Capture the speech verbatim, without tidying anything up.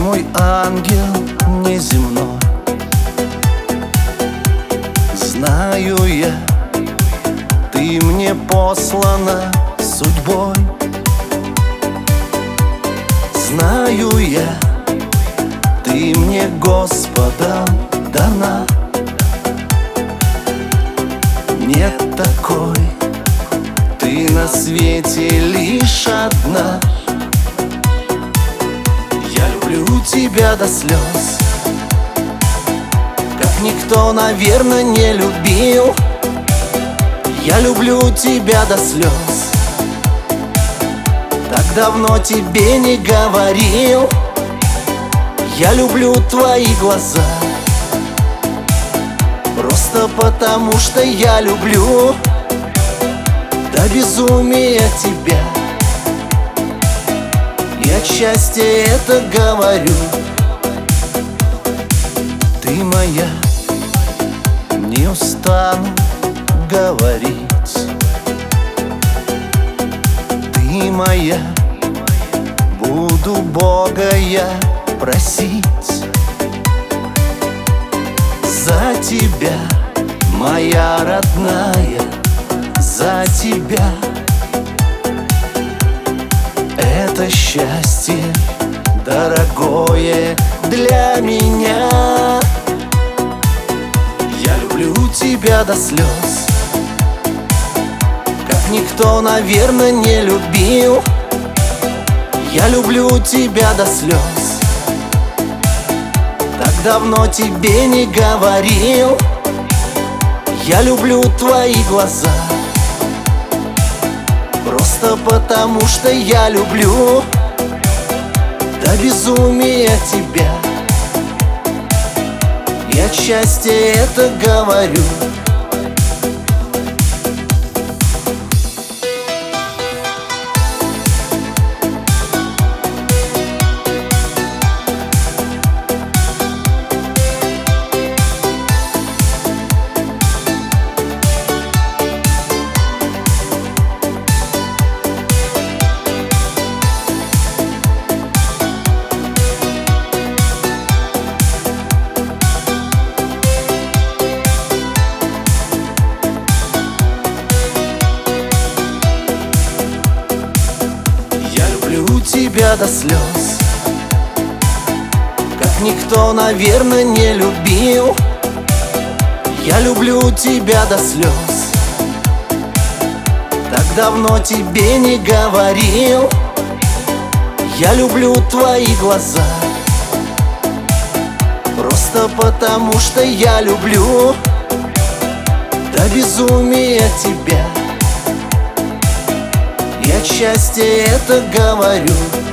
мой ангел неземной. Знаю я, ты мне послана судьбой. Знаю я, ты мне Господом дана. Нет такой, ты на свете лишь одна. Я люблю тебя до слез, как никто, наверное, не любил. Я люблю тебя до слез, так давно тебе не говорил. Я люблю твои глаза, просто потому что я люблю до безумия тебя. И от счастья это говорю. Ты моя, не устану говорить. Ты моя, буду Бога я просить. За тебя, моя родная, за тебя. Это счастье дорогое для меня. Я люблю тебя до слез, как никто, наверное, не любил. Я люблю тебя до слез, так давно тебе не говорил. Я люблю твои глаза, просто потому что я люблю до безумия тебя. И от счастья это говорю. Тебя до слез, как никто, наверное, не любил. Я люблю тебя до слез, так давно тебе не говорил. Я люблю твои глаза, просто потому что я люблю до безумия тебя. И от счастья это говорю.